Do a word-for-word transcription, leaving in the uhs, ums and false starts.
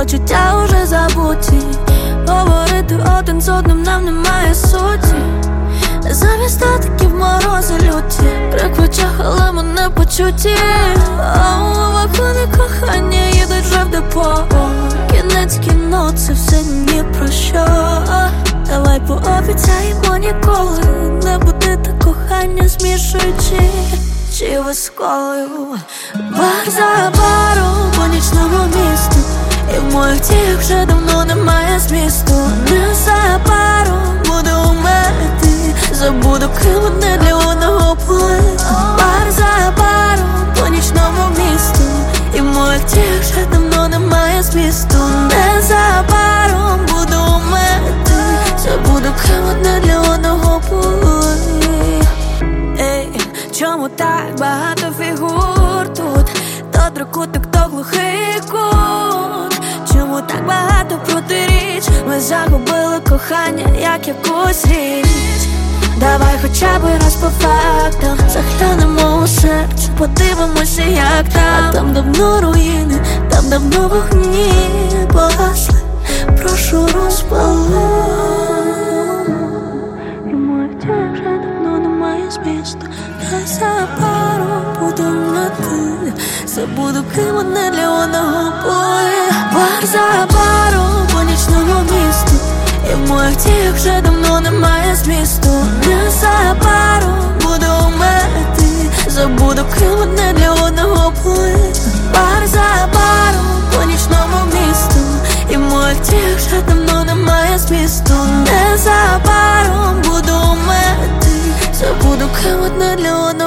почуття уже забуті. Говорити один з одним нам немає суті. Замість статиків морози люті. Крик в очах, але ми не почуті. А у вагони кохання їдуть вже в депо. Кінець кіно, це все ні про що. Давай пообіцяємо ніколи не будити кохання, змішуючи чи висколою. Бар за баром по нічному місту, і в моїх діях вже давно немає змісту. Незабаром буде у мене ти, забуду, ким одне для одного були. Бар за баром по нічному місту, і в моїх діях вже давно немає змісту. Незабаром буде у мене ти, забуду, ким одне для одного були. Ей, чому так багато фігур тут? То трикутник, то глухий кут. Чому так багато протиріч? Ми загубили кохання, як якусь річ. Давай хоча б раз по фактам заглянемо у серце, подивимося, як там. А там давно руїни, там давно вогні погасли. Прошу, розпали. І моїх діях вже давно немає змісту. Незабаром буду на ти, забуду, ким одне для одного були. Бар за баром по нічному місту, і в моїх діях вже давно немає змісту. Незабаром буду у мене ти, забуду, ким одне для одного були. Бар за баром по нічному місту, і в моїх діях вже давно немає змісту. Незабаром буду у мене ти, забуду, ким одне для одного.